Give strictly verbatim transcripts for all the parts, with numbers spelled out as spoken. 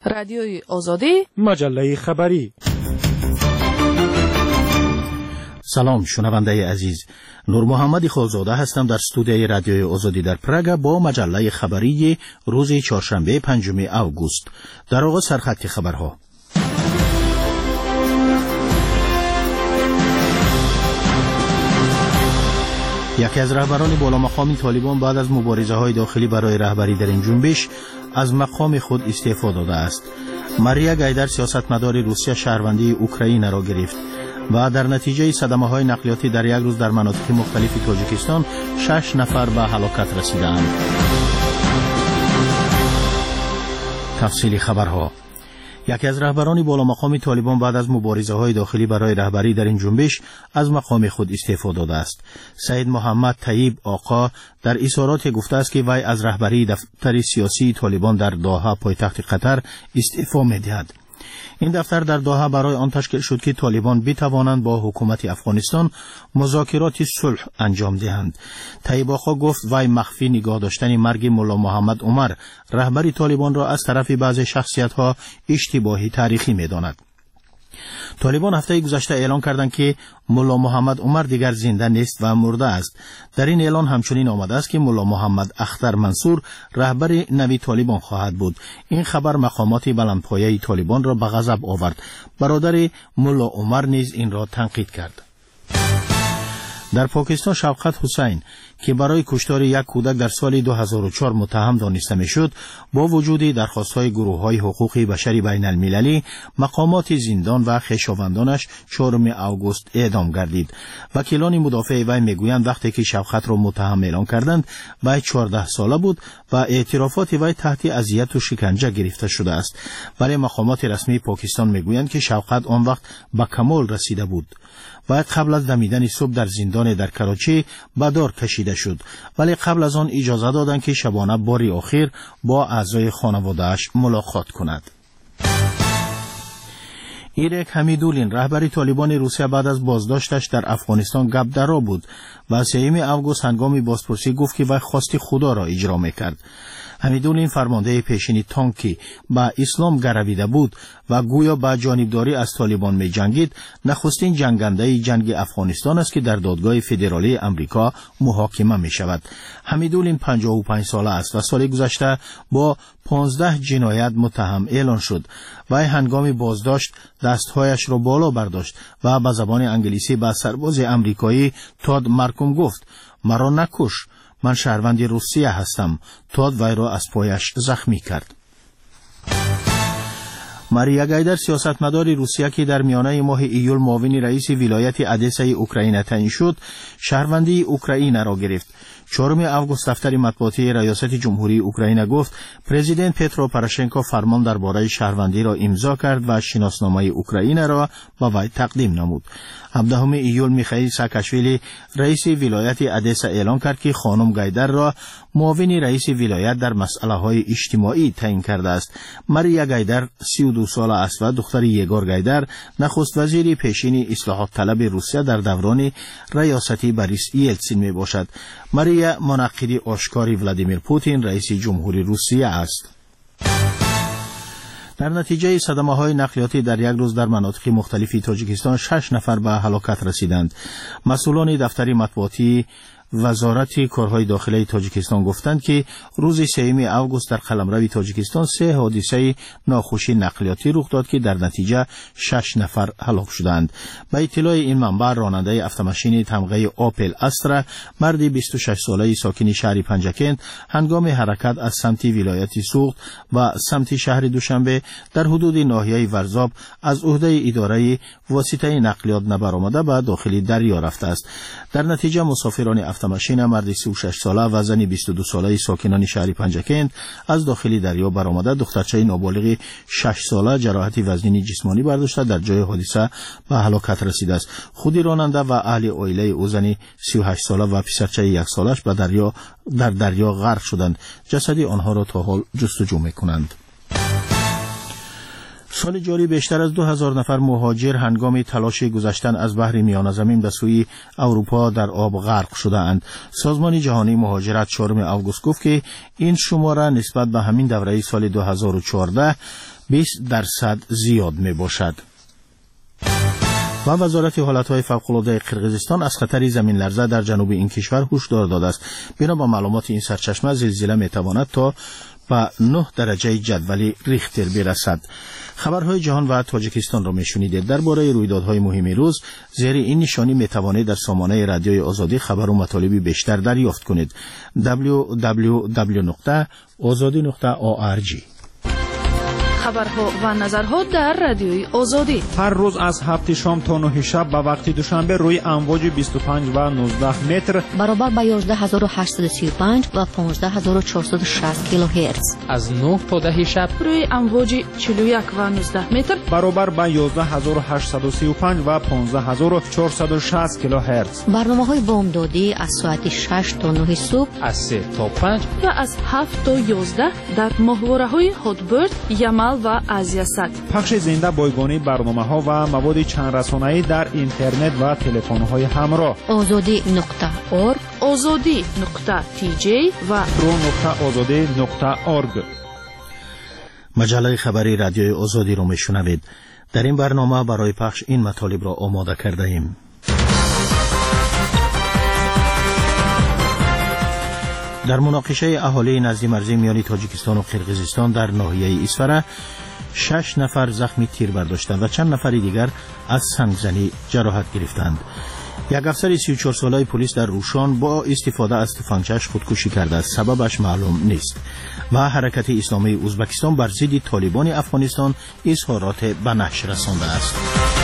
رادیوی آزادی، مجله خبری. سلام شنونده عزیز، نور محمد خالزاده هستم در استودیوی رادیوی آزادی در پراگ با مجله خبری روز چهارشنبه پنجم اوگوست. در آغاز سرخط خبرها. یکی از رهبران بالا مقام طالبان بعد از مبارزه‌های داخلی برای رهبری در این جنبش از مقام خود استعفا داده است. ماریا گایدر سیاستمدار روسیه شهروندی اوکراین را گرفت و در نتیجه صدمه‌های نقلیاتی در یک روز در مناطق مختلف تاجیکستان شش نفر به هلاکت رسیدند. تفصیل خبرها. یکی از رهبران بالا مقام طالبان بعد از مبارزه‌های داخلی برای رهبری در این جنبش از مقام خود استعفا داده است. سید محمد طیب آقا در اظهارات گفته است که وی از رهبری دفتر سیاسی طالبان در دوحه پایتخت قطر استعفا می‌دهد. این دفتر در دوحه برای آن تشکیل شد که طالبان بتوانند با حکومت افغانستان مذاکرات صلح انجام دهند. طیب آقا گفت وی مخفی نگاه داشتن مرگ ملا محمد عمر رهبر طالبان را از طرف بعضی شخصیت‌ها اشتباهی تاریخی می‌داند. طالبان هفته گذشته اعلان کردند که ملا محمد عمر دیگر زنده نیست و مرده است. در این اعلان همچنین آمده است که ملا محمد اختر منصور رهبر نوی طالبان خواهد بود. این خبر مقامات بلندپایه طالبان را به غضب آورد. برادر ملا عمر نیز این را تنقید کرد. در پاکستان شوکت حسین که برای کشتار یک کودک در سال دو هزار و چهار متهم دانسته میشد، با وجود درخواست‌های گروه‌های حقوق بشری بین المللی، مقامات زندان و خویشاوندانش چهارم اوگوست اعدام گردید. وکیلان مدافع وی میگویند وقتی که شوکت را متهم اعلان کردند وی چهارده ساله بود و اعترافات وی تحت اذیت و شکنجه گرفته شده است، ولی مقامات رسمی پاکستان میگویند که شوکت آن وقت به کمال رسیده بود و قبل از دمیدن صبح در زندان در کراچی به دار کشیده شد، ولی قبل از آن اجازه دادند که شبانه باری آخر با اعضای خانواده‌اش ملاقات کند. ایرک حمیدولین رهبر طالبان روسیه بعد از بازداشتش در افغانستان گپ درا بود و سوم اوگوست هنگام بازپرسی گفت که وی خواست خدا را اجرا می‌کرد. حمیدولین فرمانده پیشین تانکی با اسلام گرویده بود و گویا با جانبداری از طالبان می جنگید. نخستین جنگنده جنگ افغانستان است که در دادگاه فدرالی امریکا محاکمه می شود. حمیدولین پنجاه و پنج ساله است و سال گذشته با پانزده جنایت متهم اعلان شد. وی هنگام بازداشت دستهایش را بالا برداشت و به زبان انگلیسی به سرباز امریکایی تاد مارکوم گفت مرا نکش، من شهروند روسیه هستم. تاد وی را از پایش زخمی کرد. ماریا گایدر سیاستمدار روسیه که در میانه ماه ایول معاون رئیس ولایت ادسا اوکراین تعیین شد، شهروندی اوکراین را گرفت. چهارم اوگوست دفتر مطبوعاتی ریاست جمهوری اوکراین گفت پرزیدنت پترو پروشنکو فرمان درباره شهروندی را امضا کرد و شناسنامه اوکراین را به وی تقدیم نمود. هفدهم ایول میخائیل ساکاشویلی رئیس ولایت ادسا اعلان کرد که خانم گایدر را معاون رئیس ولایت در مسائل اجتماعی تعیین کرده است. ماریا گایدر سی و دو ساله است و دختر یگور گایدر نخست وزیر پیشین اصلاحات طلب روسیه در دوران ریاستی بوریس یلتسین می باشد. ماریا منقد آشکاری ولادیمیر پوتین رئیس جمهوری روسیه است. در نتیجه صدمه‌های نقلیاتی در یک روز در مناطق مختلف تاجیکستان شش نفر به هلاکت رسیدند. مسئولان دفتر مطبوعاتی وزارت کارهای داخلی تاجیکستان گفتند که روز سوم اوگوست در قلمرو تاجیکستان سه حادثه ناخوشی نقلیاتی رخ داد که در نتیجه شش نفر هلاک شدند. به اطلاع این منبع راننده اتومبیل تمغه آپل استرا مرد بیست و شش ساله ساکن شهر پنجکند هنگام حرکت از سمت ولایت سوخت و سمت شهر دوشنبه در حدود ناحیه ورزاب از عهده اداره واسطه نقلیات نبرآمده به داخل دریا رفته است. در نتیجه مسافران اتومبیل مرد سی و شش ساله و زن بیست و دو ساله ساکنان شهر پنجکند از داخل دریا برآمده دخترچه نابالغ شش ساله جراحت وزنی جسمانی برداشته در جای حادثه به هلاکت رسیده است. خود راننده و اهل عائله او زن سی و هشت ساله و پسرچه یک سالش به دریا در دریا غرق شدند. جسد آنها را تا حال جستجو می‌کنند. سال جاری بیشتر از دو هزار نفر مهاجر هنگام تلاش گذشتن از بحر میانه زمین به سوی اروپا در آب غرق شده اند. سازمان جهانی مهاجرت چهارم آگوست گفت که این شماره نسبت به همین دوره سال دو هزار و چهارده بیست درصد زیاد می باشد. و وزارت حالتهای فوق‌العاده قرقیزستان از خطر زمین لرزه در جنوب این کشور هشدار داده است. بنا به معلومات این سرچشمه زلزله می تواند تا به نه درجه جدول ریختر برسد. خبرهای جهان و تاجیکستان را میشنیدید. درباره رویدادهای مهم روز زیر این نشانی می توانید در سامانه رادیوی آزادی خبر و مطالبی بیشتر دریافت کنید. دبلیو دبلیو دبلیو نقطه آزادی نقطه او ار جی. خبرها و نظرها در رادیوی آزادی هر روز از هفت شام تا نه شب به وقت دوشنبه روی امواج بیست و پنج و نوزده متر برابر با یازده هزار و هشتصد و سی و پنج و پانزده هزار و چهارصد و شصت کیلوهرتز از نه تا ده شب روی امواج چهل و یک و نوزده متر برابر با یازده هزار و هشتصد و سی و پنج و پانزده هزار و چهارصد و شصت کیلوهرتز. برنامه‌های بامدادی از ساعت شش تا نه صبح، از سه تا پنج و از هفت تا یازده در ماهواره‌های هاتبرد، یمل و آزیاسات. پخش زنده بایگانی برنامه‌ها و مواد چند رسانه‌ای در اینترنت و تلفن‌های همراه. آزادی نقطه اورگ، آزادی نقطه تی جی و رو نقطه آزادی نقطه اورگ. مجله خبری رادیوی آزادی رو میشنوید. در این برنامه برای پخش این مطالب را آماده کرده ایم. در مناقشه اهالی نزدی مرزی میان تاجیکستان و قرقیزستان در ناحیه اسفره شش نفر زخمی تیر برداشتند و چند نفر دیگر از سنگزنی جراحت گرفتند. یک افسر سی و چهار ساله پلیس در روشان با استفاده از تفنگچش خودکشی کرده است. سببش معلوم نیست. و حرکت اسلامی ازبکستان بر ضد طالبان افغانستان اظهارات به نشر رسانده است.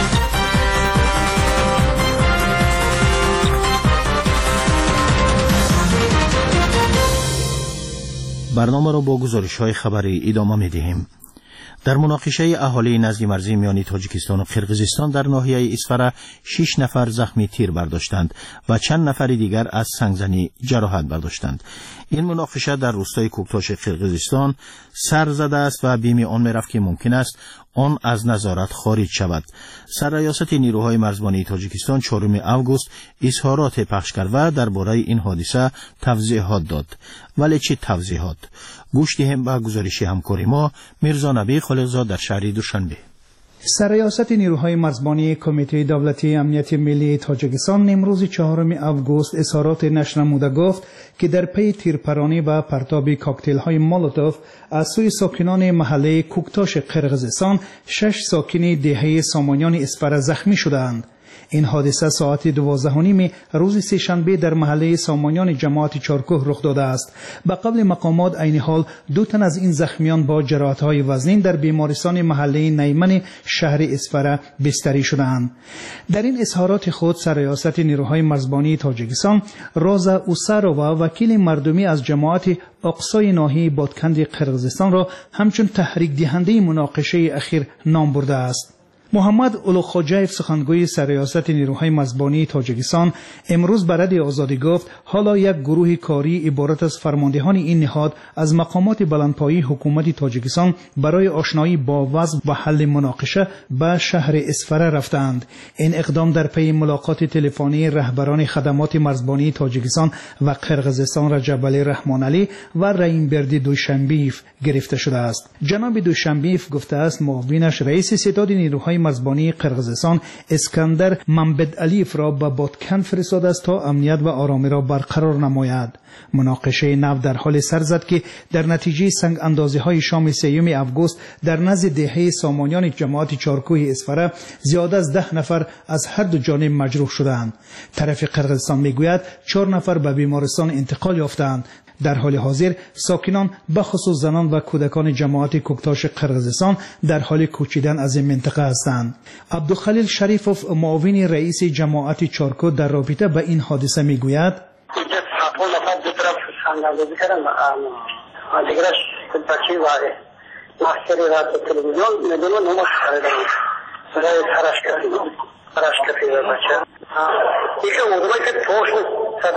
برنامه را با گزارش‌های خبری ادامه می‌دهیم. در مناقشه اهالی نزدی مرزی میان تاجیکستان و قرقیزستان در ناحیه اسفره شش نفر زخمی تیر برداشتند و چند نفر دیگر از سنگزنی جراحت برداشتند. این مناقشه در روستای کوکتاش قرقیزستان سر زده است و بیم آن می‌رفت که ممکن است آن از نظارت خارج شود. سرریاست نیروهای مرزبانی تاجیکستان چهارم آگوست اظهارات پخش کرد و درباره این حادثه توضیحات داد. ولی چه توضیحات؟ گوش دهیم به گزارش همکار ما میرزا نبی خالقزاد در شهر دوشنبه. سرریاست نیروهای مرزبانی کمیته دولتی امنیت ملی تاجیکستان امروز چهارم آگوست اظهارات نشر نموده گفت که در پی تیرپرانی و پرتاب کاکتل های مولوتوف از سوی ساکنان محله کوکتاش قرقیزستان شش ساکن دهه سامانیان اسفره زخمی شدند. این حادثه ساعت دوازده و نیم روز سه‌شنبه در محله سامانیان جماعت چارکوه رخ داده است. به قبل مقامات عین حال دو تن از این زخمیان با جراحت‌های وزنین در بیمارستان محله نیمن شهر اسفره بستری شدند. در این اظهارات خود سرریاست نیروهای مرزبانی تاجیکستان روزا اوساروا وکیل مردمی از جماعت اقصای ناحیه بادکند قرقیزستان را همچون تحریک دهنده مناقشه اخیر نام برده است. محمد اولوخوجایف سخنگوی سرریاست نیروهای مرزبانی تاجیکستان امروز به رادیو آزادی گفت حالا یک گروه کاری عبارت از فرماندهان این نهاد از مقامات بلندپایه حکومت تاجیکستان برای آشنایی با وضع و حل مناقشه به شهر اسفره رفتند. این اقدام در پی ملاقات تلفنی رهبران خدمات مرزبانی تاجیکستان و قرقیزستان رجب علی رحمان علی و رئیمبردی دوشنبیف گرفته شده است. جناب دوشنبیف گفته است معاونش رئیس ستاد نیروهای مرزبانی قرقیزستان اسکندر ممبد علیف را به بادکند فرستاده است تا امنیت و آرامی را برقرار نماید. مناقشه نو در حال سر زد که در نتیجه سنگ اندازی های شام سیوم آگوست در نزد دهه سامانیان جماعت چارکوه اسفره زیاده از ده نفر از هر دو جانب مجروح شدند. طرف قرقیزستان میگوید چهار نفر به بیمارستان انتقال یافتند. در حال حاضر ساکنان به خصوص زنان و کودکان جماعت کوکتاش قرقیزستان در حال کوچیدن از این منطقه هستند. عبدالخلیل شریفوف معاون رئیس جماعت چارکو در رابطه به این حادثه میگوید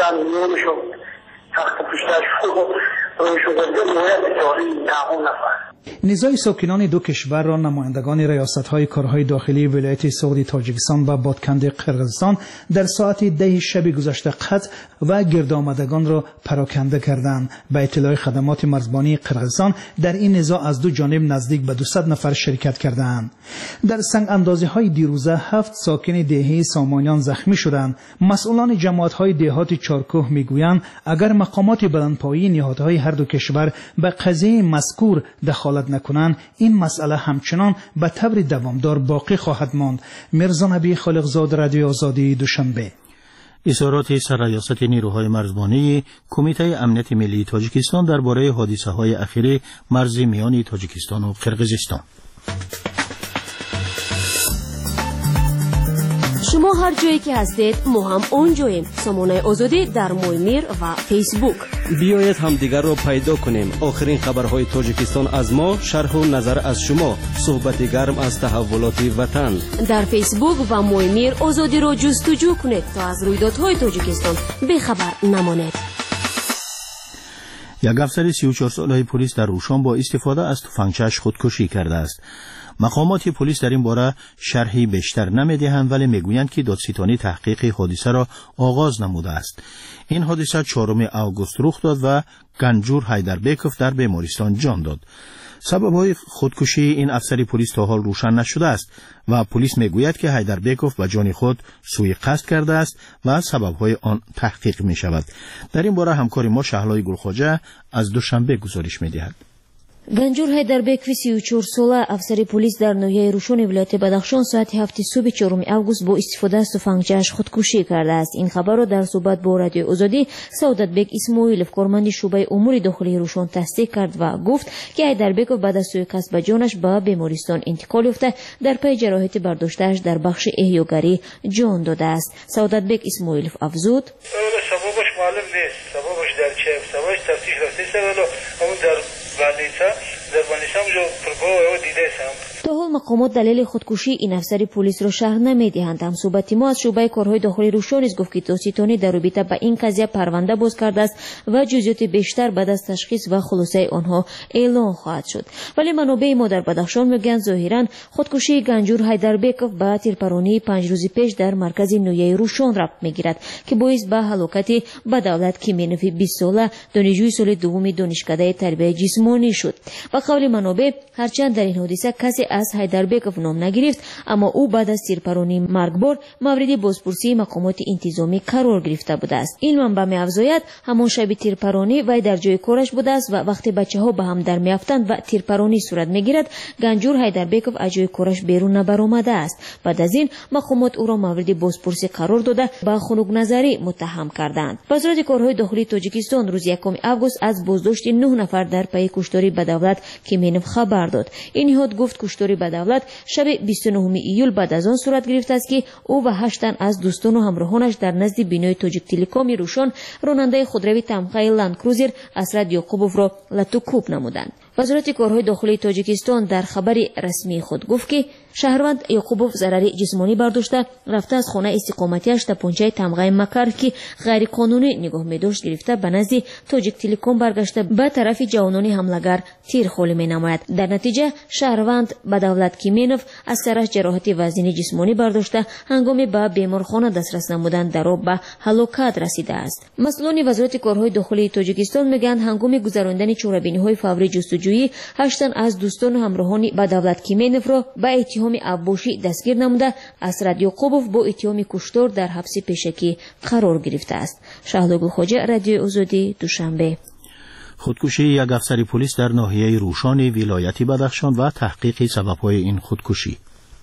تخت پشتش روی شده موید داری دهون نفر نزاع ساکنان دو کشور را نمایندگان ریاست‌های کارهای داخلی ولایت سعودی تاجیکستان و بادکنده قرقیزستان در ساعت ده شب گذشته قطع و گرد آمدگان را پراکنده کردند. به اطلاع خدمات مرزبانی قرقیزستان در این نزاع از دو جانب نزدیک به دویست نفر شرکت کردند. در سنگ اندازی‌های دیروزه هفت ساکن دهه سامانیان زخمی شدند. مسئولان جماعت‌های دهات چارکوه میگویند اگر مقامات بلندپایه نهادهای هر دو کشور به قضیه مذکور دخالت نکنند این مسئله همچنان به طور دوامدار باقی خواهد ماند. میرزا نبی خالقزاد، رادیو آزادی، دوشنبه. اظهارات سرریاست نیروهای مرزبانی کمیته امنیت ملی تاجیکستان درباره حادثه‌های اخیر مرزی میان تاجیکستان و قرقیزستان. شما هر جایی که هستید ما هم اونجاییم. سامانه آزادی در مویمیر و فیسبوک. بیایید همدیگر را پیدا کنیم. آخرین خبرهای تاجیکستان از ما، شرح و نظر از شما، صحبت گرم از تحولات وطن. در فیسبوک و مویمیر آزادی را جستجو کنید تا از رویدادهای تاجیکستان بخبر نمانید. یک افسر سی و چهار ساله پلیس در روشان با استفاده از تفنگچه‌اش خودکشی کرده است. مقامات پلیس در این باره شرحی بیشتر نمیدهند ولی میگویند که دادستانی تحقیق حادثه را آغاز نموده است. این حادثه چهارم آگوست رخ داد و گنجور حیدربیکوف در بیمارستان جان داد. سبب‌های خودکشی این افسر پلیس تا حال روشن نشده است و پلیس میگوید که حیدربیکوف به جان خود سوء قصد کرده است و سبب‌های آن تحقیق می شود. در این باره همکار ما شهلای گلخواجه از دوشنبه گزارش می‌دهد. گنجور حیدربیکوف سی و چهار ساله افسر پلیس در ناحیه روشن ولایت بدخشان ساعت هفت صبح چهارم آگوست با استفاده از تفنگچه‌اش خودکشی کرده است. این خبر را در صحبت با رادیو آزادی سعادت بیگ اسماعیلوف کارمند شعبه امور داخلی روشن تصدیق کرد و گفت که حیدربیکوف بعد از سوء قصد به جانش به بیمارستان انتقال یافته در پی جراحت برداشته‌اش در بخش احیاگری جان داده است. سعادت بیگ اسماعیلوف افزود: سببش معلوم نیست، سببش در چه سببش تفتیش رفته ولی اون در بالینسا در بالینسا جو پرگو دیده سام. تا حال مقامات دلیل خودکشی این افسر پلیس را شرح نمیدهند. هم صحبت ما از شعبه کارهای داخلی روشن است گفت که دادستانی در رابطه با این قضیه پرونده باز کرده است و جزئیات بیشتر بعد از تشخیص و خلاصه آنها اعلام خواهد شد. ولی منابع ما در بدخشان میگویند ظاهرا خودکشی گنجور حیدربیکوف به تیرپرانی پنج روز پیش در مرکز نویه روشن ربط میگیرد که باعث به هلاکت بدولت کیمینوف بیست ساله دانشجوی سال دوم دانشکده تربیت جسمانی شد. با قول منابع هرچند در این حادثه کسی از حیدربیکوف نام نگرفت اما او بعد از تیرپرانی مرگبار مورد بازپرسی مقامات انتظامی قرار گرفته بوده است. این منبع می‌افزاید همان شب تیرپرانی وی در جای کارش بوده است و وقتی بچه‌ها به هم در میافتند و تیرپرانی صورت میگیرد گنجور حیدربیکوف از جای کارش بیرون نبرآمده است. بعد از این مقامات او را مورد بازپرسی قرار داده به خنک نظری متهم کردند. وزارت کارهای داخلی تاجیکستان روز یکم آگوست از بازداشت نه نفر در پی کشتاری بدولت کیمینوف خبر داد. این نهاد گفت کشتاری بدولت شب بیست و نه ایول بعد از آن صورت گرفته است که او و هشت تن از دوستان و همراهانش در نزد بینای تاجیک تلکام روشن راننده خودروی تمغه لند کروزر اسرت یعقوبوف را لتوکوب نمودند. وزارت کارهای داخلی تاجیکستان در خبر رسمی خود گفت که شهروند یعقوبوف ضرر جسمانی برداشته رفته از خانه استقامتیش تا پنچه تمغه مکر که غیر قانونی نگاه می‌داشت گرفته به نزد تاجیک تلکام برگشته به طرف جوانان حمله‌گر تیرخوری می‌نماید. در نتیجه شهروند بدولت کیمینوف از سرش جراحت وزنی جسمانی برداشته هنگام به بیمارخانه دسترس نمودن در آب به هلاکت رسیده است. مسئولان وزارت کارهای داخلی تاجیکستان میگویند هنگام گذراندن چهاربینی‌های فوری جستجویی هشت تن از دوستان و همراهان بدولت کیمینوف را به اتهام ابوشی دستگیر نموده اسرت یعقوبوف با اتهام کشتار در حبس پیشکی قرار گرفته است. شهلا گلخواجه، رادیو آزادی، دوشنبه. خودکشی یک افسر پلیس در ناحیه روشان ولایت بدخشان و تحقیق سبب‌های این خودکشی.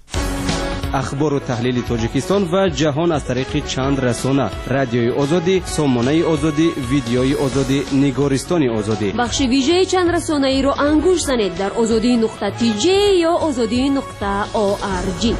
اخبار و تحلیل تاجیکستان و جهان از طریق چند رسانه: رادیوی آزادی، سامانه آزادی، ویدیوی آزادی، نگارستان آزادی. بخش ویژه چند رسانه ای را انگوش زنید در آزادی نقطه تی جی یا آزادی نقطه او آر جی.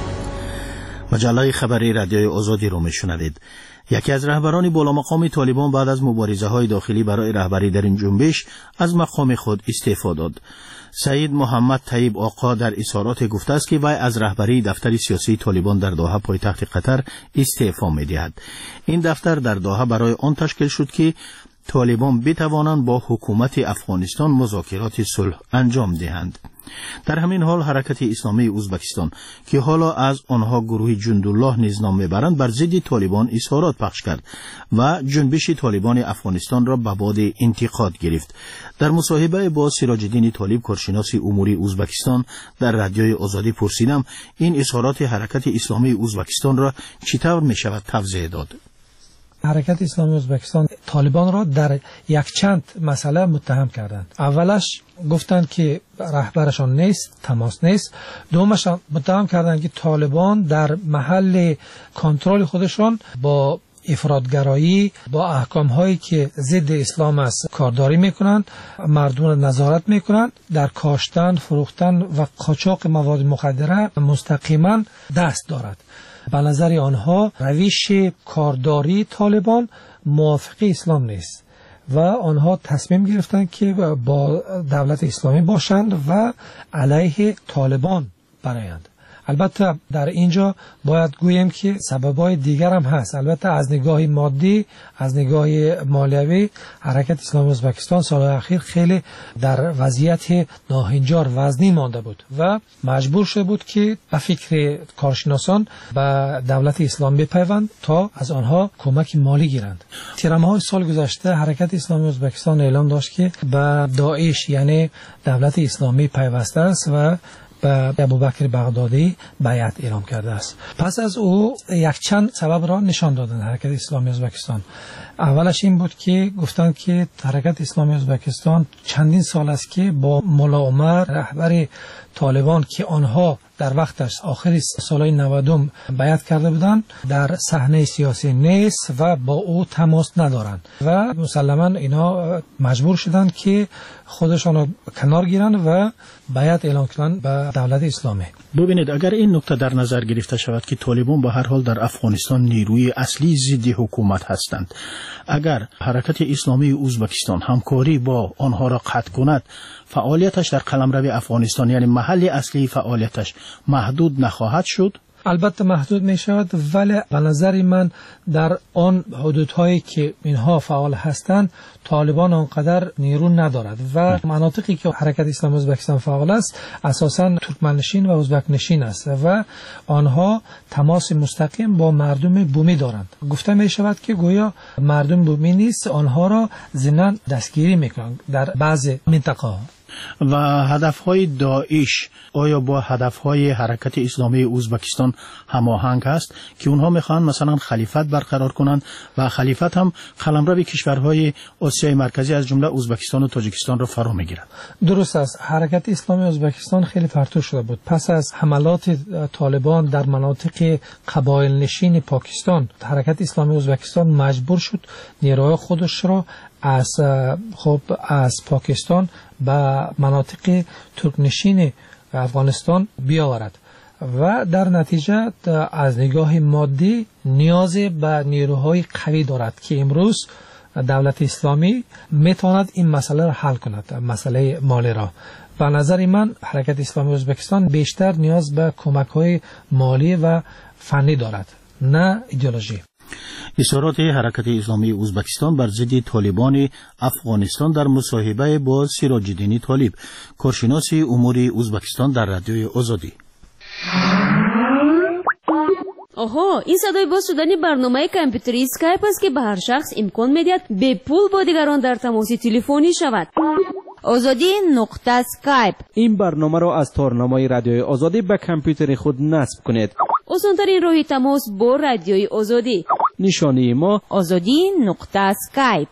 مجله خبری رادیوی آزادی رو میشنوید. یکی از رهبران بالا مقام طالبان بعد از مبارزه‌های داخلی برای رهبری در این جنبش از مقام خود استعفا داد. سید محمد طیب آقا در اظهارات گفته است که وی از رهبری دفتر سیاسی طالبان در دوحه پایتخت قطر استعفا می‌دهد. این دفتر در دوحه برای آن تشکیل شد که طالبان بتوانند با حکومت افغانستان مذاکرات صلح انجام دهند. در همین حال حرکت اسلامی ازبکستان که حالا از آنها گروه جندالله نیز نام میبرند بر ضد طالبان اظهارات پخش کرد و جنبش طالبان افغانستان را به باد انتقاد گرفت. در مصاحبه با سراج الدین طالب کارشناس امور ازبکستان در رادیوی آزادی پرسیدم این اظهارات حرکت اسلامی ازبکستان را چطور می شود توضیح داد. حرکت اسلامی ازبکستان طالبان را در یک چند مسئله متهم کردند. اولش گفتند که رهبرشان نیست، تماس نیست. دومش متهم کردند که طالبان در محل کنترل خودشان با افراطگرایی، با احکام هایی که ضد اسلام است کارداری میکنند، مردم را نظارت میکنند، در کاشتن، فروختن و قاچاق مواد مخدره مستقیما دست دارد. به نظر آنها روش کارداری طالبان موافق اسلام نیست و آنها تصمیم گرفتند که با دولت اسلامی باشند و علیه طالبان برآیند. البته در اینجا باید گوییم که سببای دیگر هم هست. البته از نگاه مادی، از نگاه مالیوی حرکت اسلامی ازبکستان سالهای اخیر خیلی در وضعیت ناهنجار وزنی مانده بود و مجبور شده بود که به فکر کارشناسان به دولت اسلامی بپیوند تا از آنها کمک مالی گیرند. تیرماه سال گذشته حرکت اسلامی ازبکستان اعلام داشت که به داعش یعنی دولت اسلامی پیوسته است و به ابوبکر بغدادی بیعت اعلام کرده است. پس از او یک چند سبب را نشان دادند حرکت اسلامی ازبکستان. اولش این بود که گفتند که حرکت اسلامی ازبکستان چندین سال است که با ملا عمر رهبر طالبان که آنها در وقتش آخر سالهای نود بیعت کرده بودند در صحنه سیاسی نیست و با او تماس ندارند و مسلما اینا مجبور شدند که خودشان را کنار گیرند و بیعت اعلام کنند به دولت اسلامی. ببینید اگر این نکته در نظر گرفته شود که طالبان به هر حال در افغانستان نیروی اصلی ضد حکومت هستند، اگر حرکت اسلامی ازبکستان همکاری با آنها را قطع کند، فعالیتش در قلمرو افغانستان یعنی محل اصلی فعالیتش محدود نخواهد شد؟ البته محدود می شود، ولی به نظر من در آن حدودهایی که اینها فعال هستند طالبان آنقدر نیرو ندارد و مناطقی که حرکت اسلامی ازبکستان فعال است اساساً ترکمنشین و ازبک نشین است و آنها تماس مستقیم با مردم بومی دارند. گفته می شود که گویا مردم بومی نیست، آنها را ضمناً دستگیری می کنند در بعض منطقه ها. و هدفهای داعش آیا با هدفهای حرکت اسلامی ازبکستان هماهنگ است که اونها میخوان مثلا خلیفت برقرار کنند و خلیفت هم قلمرو کشورهای آسیای مرکزی از جمله ازبکستان و تاجیکستان را فرا میگیرد؟ درست است. حرکت اسلامی ازبکستان خیلی پرتو شده بود. پس از حملات طالبان در مناطق قبایل نشین پاکستان، حرکت اسلامی ازبکستان مجبور شد نیروهای خودش را از خب از پاکستان به مناطق ترکنشین افغانستان بیاورد و در نتیجه از نگاه مادی نیاز به نیروهای قوی دارد که امروز دولت اسلامی میتواند این مسئله را حل کند، مسئله مالی را. به نظر من حرکت اسلامی ازبکستان بیشتر نیاز به کمک‌های مالی و فنی دارد، نه ایدئولوژی. اظهارات حرکت اسلامی ازبکستان بر ضد طالبان افغانستان در مصاحبه با سراج الدین طالب کارشناس امور ازبکستان در رادیوی آزادی. آها، این صدای باز شدن برنامه کامپیوتری اسکایپ است که به هر شخص امکان میدهد به پول با دیگران در تماس تلفنی شود. آزادی نقطه اسکایپ. این برنامه را از تارنامه رادیوی آزادی به کامپیوتر خود نصب کنید. آسان‌ترین راه تماس با رادیوی آزادی. نشانی ما آزادی نقطه اسکایپ.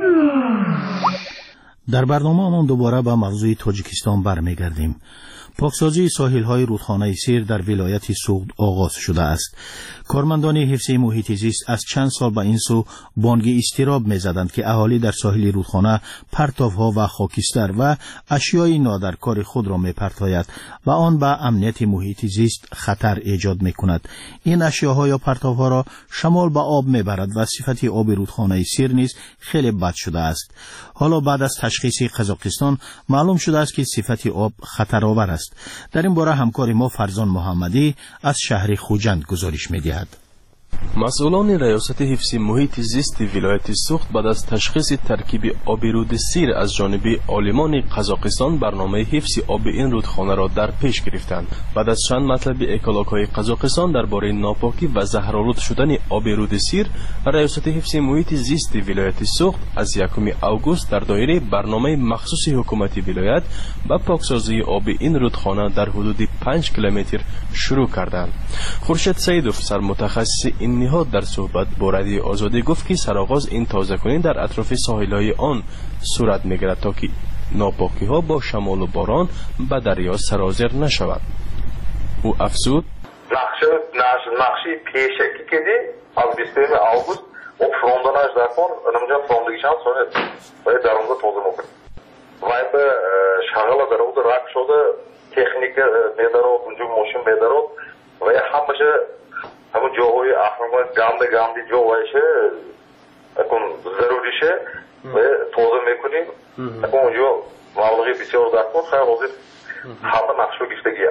در برنامه ما دوباره به موضوع تاجیکستان برمیگردیم. پاکسازی ساحل‌های رودخانه سیر در ولایت سوغد آغاز شده است. کارمندان حفظ محیط زیست از چند سال به این سو بانگ اضطراب می‌زدند که اهالی در ساحل رودخانه پرتوها و خاکستر و اشیای نادرکار خود را می‌پرتاید و آن به امنیت محیط زیست خطر ایجاد می‌کند. این اشیاها یا پرتوها را شمال به آب می‌برد و صفت آب رودخانه سیر نیز خیلی بد شده است. حالا بعد از تشخیص قزاقستان معلوم شده است که صفت آب خطرآور است. در این باره همکار ما فرزان محمدی از شهر خوجند گزارش می‌دهد. مسئولان ریاست حفظ محیط زیست ولایت سوخت بعد از تشخیص ترکیب آب رود سیر از جانب عالمان قزاقستان برنامه حفظ آب این رودخانه را در پیش گرفتند. بعد از چند مطلب اکولوژهای قزاقستان درباره ناپاکی و زهرآلود شدن آب رود سیر، ریاست حفظ محیط زیست ولایت سوخت از یکم آگوست در دایره برنامه مخصوص حکومت ولایت با پاکسازی آب این رودخانه در حدود پنج کیلومتر شروع کردند. خورشید سیدوف سرمتخصص این نهاد در صحبت با رادیوی آزادی گفت که سرآغاز این تازه‌کنی در اطراف ساحل‌های آن صورت می‌گیرد تا که ناپاکی‌ها با شمال و باران به دریا سرازیر نشود. او افزود: نقشه نقشه پیشکی کردی از بیستم آگوست و فروندنش دکن اونجا فروندگیشان سونت و در اونجا توضیح می‌کنه. وای به شغل در اون رک شده تکنیک بدارو اونجا موشن بدارو و همشه همون جاهای احمق گامده گامدی جو وایشه اکن ضروریشه و توضیح میکنیم اکن اونجا مبلغی بسیار دکن خیلی وزید همه نقشو گفتگیه.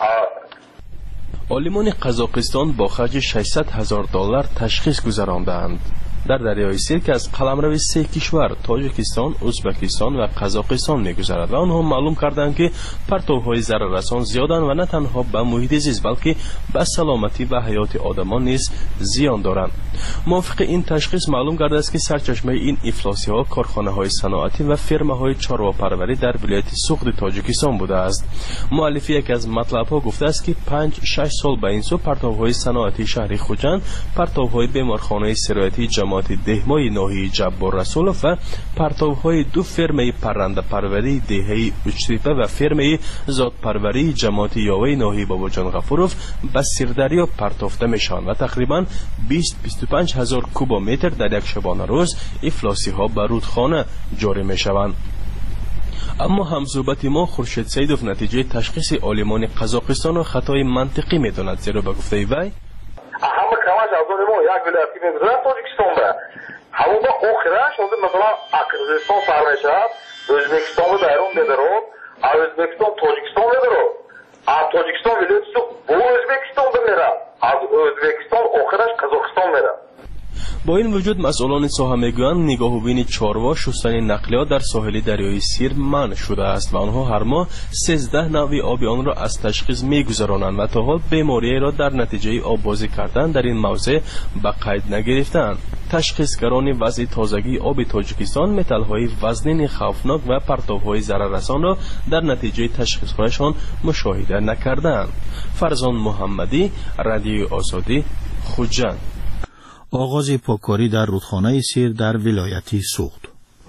عالمان قزاقستان با خرج ششصد هزار دلار تشخیص گذراندند. در دریای سیر که از قلمرو سه کشور تاجیکستان، ازبکستان و قزاقستان می‌گذرد و آنها معلوم کردند که پرتوهای ضرررسان زیادند و نه تنها به محیط زیست بلکه به سلامتی و حیات آدمان نیز زیان دارند. موافق این تشخیص معلوم گردید است که سرچشمه این افلاسی‌ها کارخانه‌های صنعتی و فرمه‌های چارواپروری در ولایت سوخت تاجیکستان بوده است. مؤلف یکی از مطلب‌ها گفته است که پنج شش سال به این سو پرتوهای صنعتی شهر خوجند، پرتوهای بیمارخانه سرایتی جماعت دهمای ناحیه جبار رسولوف و پرتوهای دو فرمه پرنده پروری دهه اجتیپه و فرمه ذات پروری جماعت یاوه ناحیه باباجان غفوروف به سیردریا پرتافته میشوند و تقریبا بیست تا بیست و پنج هزار کوبومتر در یک شبانه روز افلاسی ها به رودخانه جاری میشوند. اما همصحبت ما خورشید سیدوف نتیجه تشخیص عالمان قزاقستان را خطای منطقی میداند، زیرا به گفته وی همه کماش از اون ما یک ولایتی میگذارد تاجیکستان به همون با آخرش شده مثلا قرقیزستان فرمایشه ازبکستان رو درون بدارد از ازبکستان تاجیکستان بدارد از تاجیکستان ولایتی سو با ازبکستان بمیره از ازبکستان آخرش قزاقستان میره. با این وجود مسئولان ساحه میگویند نگاه و بین چاروا شستن نقلیات در ساحل دریای سیر منع شده است و آنها هر ماه سیزده نوع آب آن را از تشخیص میگذرانند و تا حال بیماری را در نتیجه آببازی کردن در این موضع به قید نگرفتند. تشخیصگران وضع تازگی آب تاجیکستان متل‌های وزنین خوفناک و پرتوهای ضرررسان را در نتیجه تشخیص‌هایشان مشاهده نکردند. فرزان محمدی، رادیوی آزادی، خوجند. آغاز پاککاری در رودخانه سیر در ولایت سوخت.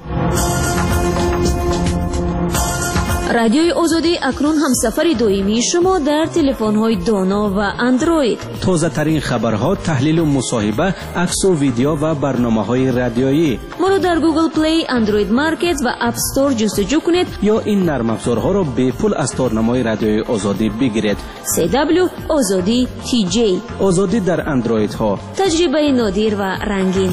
رادیوی آزادی اکنون همسفر دائمی شما در تلفن‌های دانا و اندروید. تازه ترین خبرها، تحلیل و مصاحبه، عکس و ویدیو و برنامه‌های رادیویی. ما را در گوگل پلی، اندروید مارکت و اپ استور جستجو کنید یا این نرم افزارها را به پول از تارنمای رادیوی آزادی بگیرید. سی دبلیو آزادی تی جی. آزادی در اندروید ها. تجربه نادر و رنگین.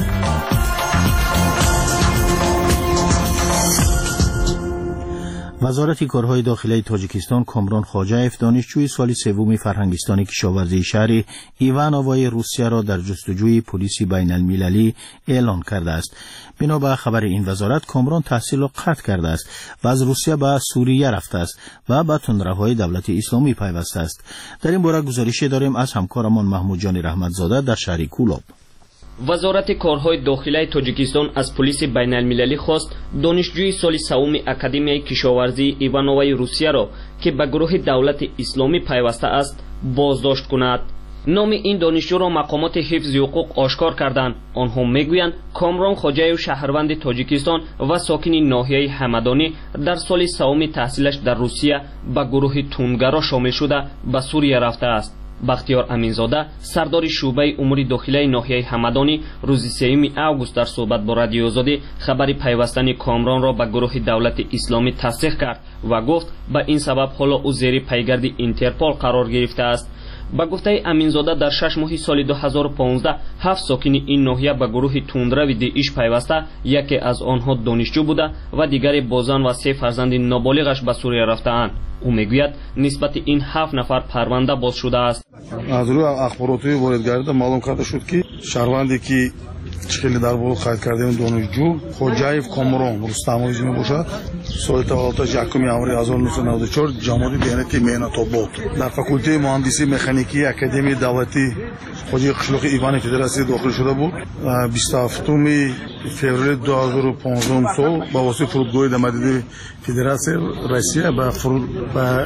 وزارت کارهای داخلی تاجیکستان کامران خواجایف دانشجوی سال سوم فرهنگستان کشاورزی شهر ایوانووای روسیه را در جستجوی پلیس بین المللی اعلان کرده است. بنا به خبر این وزارت کامران تحصیل را قطع کرده است و از روسیه به سوریه رفته است و به تندروهای دولت اسلامی پیوسته است. در این باره گزارشی داریم از همکارمان محمود جان رحمتزاده در شهر کولاب. وزارت کارهای داخلی تاجیکستان از پلیس بین المللی خواست دانشجوی سال سوم اکادمیای کشاورزی ایوانووای روسیه را که به گروه دولت اسلامی پیوسته است بازداشت کند. نام این دانشجو را مقامات حفظ حقوق آشکار کردند. آنها میگویند کامران خواجایف شهروند تاجیکستان و ساکن ناحیه همدانی در سال سوم تحصیلش در روسیه به گروه توندگرا شامل شده به سوریه رفته است. بختیار امینزاده سردار شعبه امور داخلی ناحیه همدانی روز سوم آگوست در صحبت با رادیو آزادی خبر پیوستن کامران را به گروه دولت اسلامی تصدیق کرد و گفت به این سبب حالا او زیر پیگرد اینترپول قرار گرفته است. با گفته امینزاده در شش ماه سال دو هزار و پانزده هفت ساکن این ناحیه به گروه توندروی داعش پیوسته، یکی از آنها دانشجو بوده و دیگری با زن و سه فرزند نابالغش به سوریه رفته‌اند. او میگوید نسبت این هفت نفر پرونده باز شده است. از روی اخباراتی واردگردی معلوم کرده شد که شهروندی که چخیلی در بود قید کرده این دانشجو خوجایف کامران رستم اسمی باشد. سال تولدش یکم آوری هزار و نهصد و نود و چهار جامعه دیانتی مهنت آباد در فاکولته مهندسی مکانیکی اکادمی دولتی خوجای قشلاق ایوان فدراسیون داخل شده بود. بیست و هفتم فوریه دو هزار و پانزده سال با واسطه فرودگاه دمدیده فدراسیون روسیه با فرود با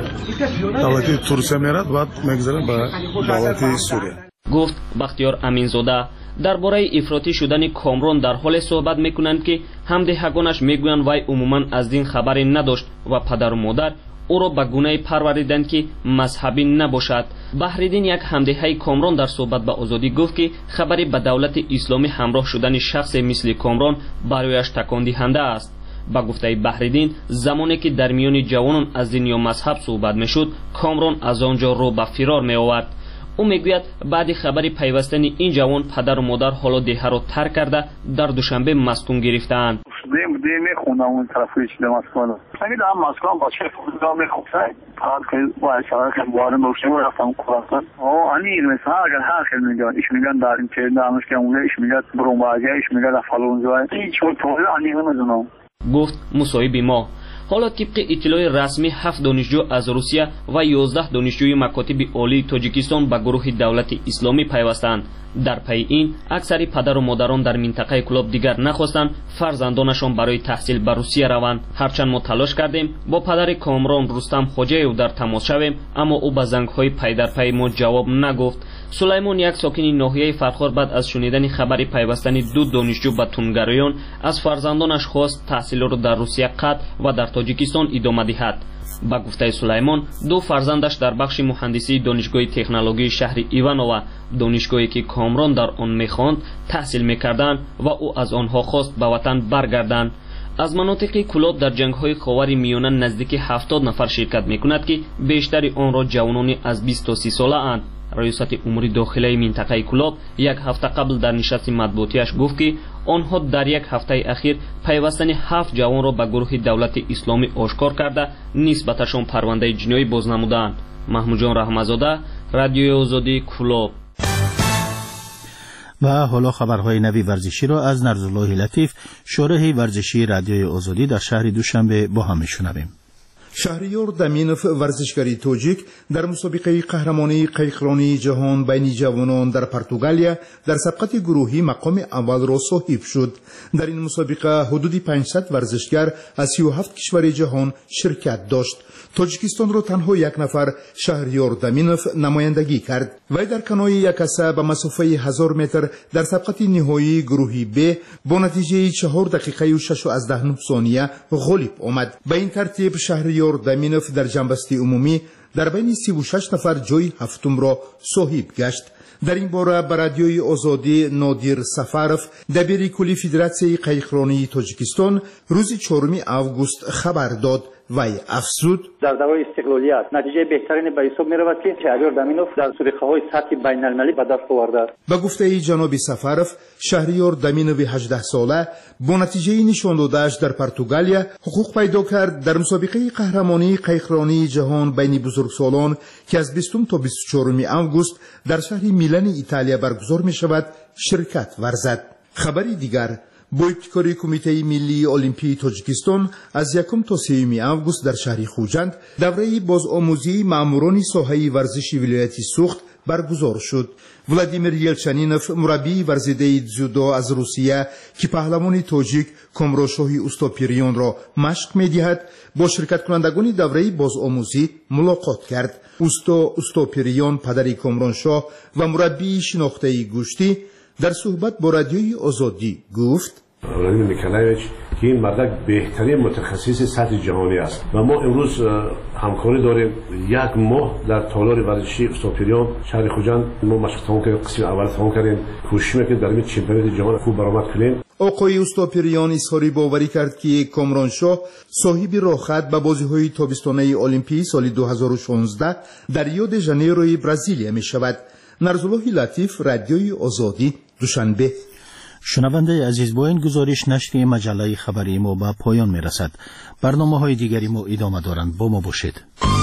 دولتی ترکیه میرد بعد میگذره با دولتی سوریه. گفت بختیار امینزاده درباره افراطی شدن کامران در حال صحبت میکنند که همدهگانش میگویند وی عموما از دین خبری نداشت و پدر و مادر او را به گونه پروریدند که مذهبی نباشد. بحرالدین یک همدهه کامران در صحبت به آزادی گفت که خبری به دولت اسلامی همراه شدن شخص مثل کامران برایش تکان دهنده است. با گفته بحرالدین زمانی که در میان جوانان از دین یا مذهب صحبت میشد کامران از آنجا رو به فرار می آورد. او میگوید بعد خبری پیوستن این جوان پدر و مادر حالا دیه را ترک کرده در دوشنبه مسکن گرفتند. دیم دیم میخوندم اون طرفی چیده مسکن همین هم مسکن با چه فرودگاه میخوندم فقط که باید شبه که بارم روشنی رو رفتم کلاسان آه انیر مثلا اگر هر خیلی میگن ایش میگن در این چه دامش که اونه ایش میگن برون باگه ایش میگن فلونزوه این چون طوله انیر نمیدونم. گفت مصاحب ما حالا طبق اطلاع رسمی هفت دانشجو از روسیه و یازده دانشجوی مکاتب عالی تاجیکستان به گروه دولت اسلامی پیوستند. در پی این اکثر پدر و مادران در منطقه کلاب دیگر نخواستند فرزندانشان برای تحصیل به روسیه روند. هرچند ما تلاش کردیم با پدر کامران رستم خوجایف در تماس شویم اما او به زنگ‌های پی در پی ما جواب نگفت. سلیمان یک ساکن ناحیه فرخار بعد از شنیدن خبر پیوستن دو دانشجو به تندگرایان از فرزندانش خواست تحصیل را در روسیه قطع و در تاجیکستان ادامه دهد. با گفته سلیمان دو فرزندش در بخش مهندسی دانشگاه تکنولوژی شهر ایوانووا دانشگاهی که کامران در آن میخواند تحصیل میکردند و او از آنها خواست به وطن برگردند. از مناطق کلاب در جنگ‌های خاور میانه نزدیک هفتاد نفر شرکت میکند که بیشتر آن را جوانانی از بیست تا سی ساله اند. ریاست امور داخلی منطقه کلاب یک هفته قبل در نشست مطبوعاتیش گفت که آنها در یک هفته اخیر پیوستن هفت جوان را به گروه دولت اسلامی آشکار کرده نسبتشان پرونده جنایی باز نمودند. محمود جان رحمتزاده، رادیوی آزادی کلاب. و حالا خبرهای نوی ورزشی را از نرزالله لطیف شارح ورزشی رادیوی آزادی در شهر دوشنبه با هم میشنویم. شهریار دامینوف ورزشکاری توجیک در مسابقه قهرمانی قایقرانی جهان بین جوانان در پرتغالیا در سبقت گروهی مقام اول را صاحب شد. در این مسابقه حدود پانصد ورزشگر از سی و هفت کشور جهان شرکت داشت. تاجیکستان را تنها یک نفر شهریار دامینوف نمایندگی کرد. وی در کنوی یکسه به مسافه هزار متر در سبقت نهایی گروهی ب با نتیجه چهار دقیقه و شش و از ده ثانیه غالب آمد. به این ترتیب شهریار دامینوف در جنبسته عمومی در بین سی و شش نفر جای هفتم را صاحب گشت. در این باره به رادیوی آزادی نادیر سفرف دبیر کلی فدراسیون قایقرانی تاجیکستان روز چهارم آگوست خبر داد. وی افزود در دوای استقلالیت نتیجه بهترین به حساب می رود که شهریار دامینوف در مسابقه‌های سطح بین المللی به دست آورده است. به گفته جناب سفرف شهریار دامینوف هجده ساله با نتیجه نشان داده‌اش در پرتغالیا حقوق پیدا کرد در مسابقه قهرمانی قایقرانی جهان بین بزرگسالان که از بیستم تا بیست و چهارم آگوست در شهر میلان ایتالیا برگزار می شود شرکت ورزد. خبری دیگر با ابتکار کمیته ملی المپی تاجیکستان از یکم تا سوم آگوست در شهر خوجند دوره بازآموزی ماموران ساحه ورزشی ولایت سوخت برگزار شد. ولادیمیر یلچنینوف مربی ورزیده جودو از روسیه که پهلوان تاجیک کامرانشاه اوستاپیریان را مشق می‌دهد با شرکت کنندگان دوره بازآموزی ملاقات کرد. اوستا اوستاپیریان پدر کامرانشاه و مربی شناخته گوشتی در صحبت با رادیوی آزادی گفت ولادیمیر نیکولایویچ که این مرد بهترین متخصص سطح جهانی است و ما امروز همکاری داریم. یک ماه در تالار ورزشی اوستاپیریان شهر خوجند ما مشق تمام کردیم، قسم اول تمام کردیم، کوشش میکنیم در این چمپیونات جهان خوب برآمد کنیم. آقای اوستاپیریان اظهار باوری کرد که کامرانشاه صاحب راهخط به بازی‌های تابستانه المپی سال دو هزار و شانزده در ریو د ژانیروی برزیلیا می شود. نرزالله لطیف، رادیوی آزادی، دوشنبه. شنونده عزیز، با این گزارش نشر مجله خبری ما به پایان می رسد. برنامه های دیگری ما ادامه دارند. با ما باشید.